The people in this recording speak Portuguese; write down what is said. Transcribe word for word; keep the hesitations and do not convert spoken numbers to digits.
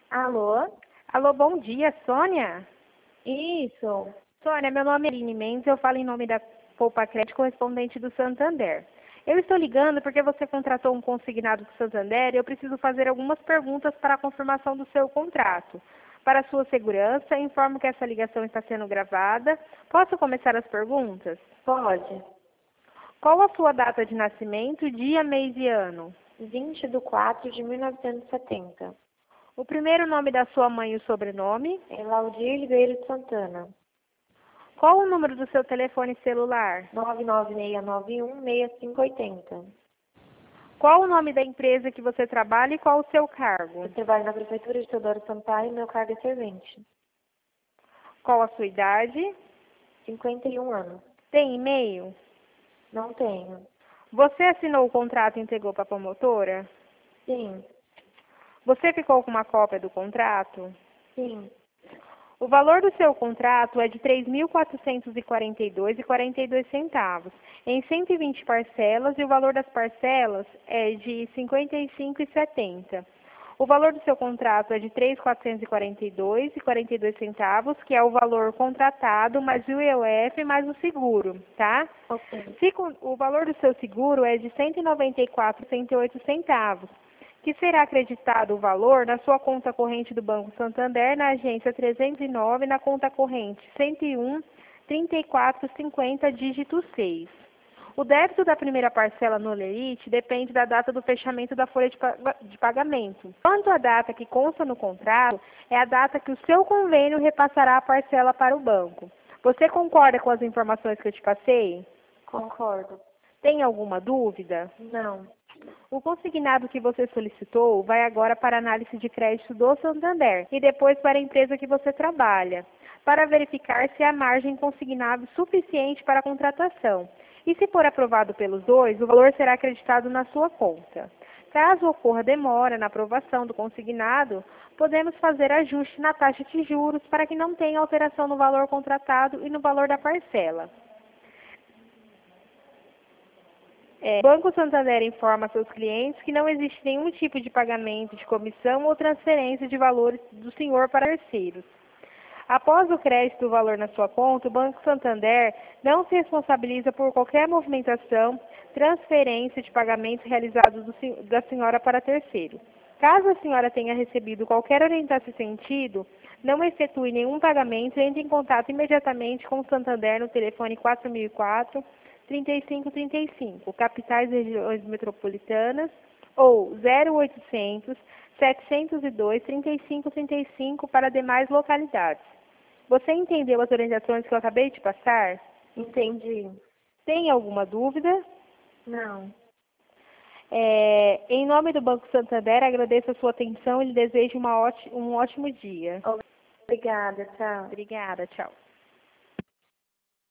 Alô? Alô, bom dia, Sônia? Isso. Sônia, meu nome é Aline Mendes, eu falo em nome da Poupa Crédito, correspondente do Santander. Eu estou ligando porque você contratou um consignado do Santander e eu preciso fazer algumas perguntas para a confirmação do seu contrato. Para sua segurança, informo que essa ligação está sendo gravada. Posso começar as perguntas? Pode. Qual a sua data de nascimento, dia, mês e ano? vinte de quatro de mil novecentos e setenta. O primeiro nome da sua mãe e o sobrenome? É Laudir Ribeiro de Santana. Qual o número do seu telefone celular? nove nove seis nove um seis cinco oito zero. Qual o nome da empresa que você trabalha e qual o seu cargo? Eu trabalho na Prefeitura de Teodoro Sampaio e meu cargo é servente. Qual a sua idade? cinquenta e um anos. Tem e-mail? Não tenho. Você assinou o contrato e entregou para a promotora? Sim. Você ficou com uma cópia do contrato? Sim. O valor do seu contrato é de três mil quatrocentos e quarenta e dois reais e quarenta e dois centavos, em cento e vinte parcelas, e o valor das parcelas é de cinquenta e cinco reais e setenta centavos. O valor do seu contrato é de três mil quatrocentos e quarenta e dois reais e quarenta e dois centavos, que é o valor contratado mais o I O F mais o seguro, tá? Ok. Se con- o valor do seu seguro é de cento e noventa e quatro reais e sessenta e oito centavos, que será acreditado o valor na sua conta corrente do Banco Santander, na agência trezentos e nove, na conta corrente cento e um, trinta e quatro cinquenta, dígito seis. O débito da primeira parcela no Lerite depende da data do fechamento da folha de paga- de pagamento. Quanto à data que consta no contrato, é a data que o seu convênio repassará a parcela para o banco. Você concorda com as informações que eu te passei? Concordo. Tem alguma dúvida? Não. O consignado que você solicitou vai agora para a análise de crédito do Santander e depois para a empresa que você trabalha, para verificar se há margem consignável suficiente para a contratação. E se for aprovado pelos dois, o valor será acreditado na sua conta. Caso ocorra demora na aprovação do consignado, podemos fazer ajuste na taxa de juros para que não tenha alteração no valor contratado e no valor da parcela. É, o Banco Santander informa a seus clientes que não existe nenhum tipo de pagamento de comissão ou transferência de valores do senhor para terceiros. Após o crédito do valor na sua conta, o Banco Santander não se responsabiliza por qualquer movimentação, transferência de pagamentos realizados do sen- da senhora para terceiro. Caso a senhora tenha recebido qualquer orientação nesse sentido, não efetue nenhum pagamento, entre em contato imediatamente com o Santander no telefone quatro mil e quatro, trinta e cinco trinta e cinco, capitais e regiões metropolitanas, ou zero oitocentos, setecentos e dois, trinta e cinco trinta e cinco para demais localidades. Você entendeu as orientações que eu acabei de passar? Entendi. Tem alguma dúvida? Não. É, em nome do Banco Santander, agradeço a sua atenção e lhe desejo uma óti- um ótimo dia. Obrigada. Tchau. Obrigada, tchau.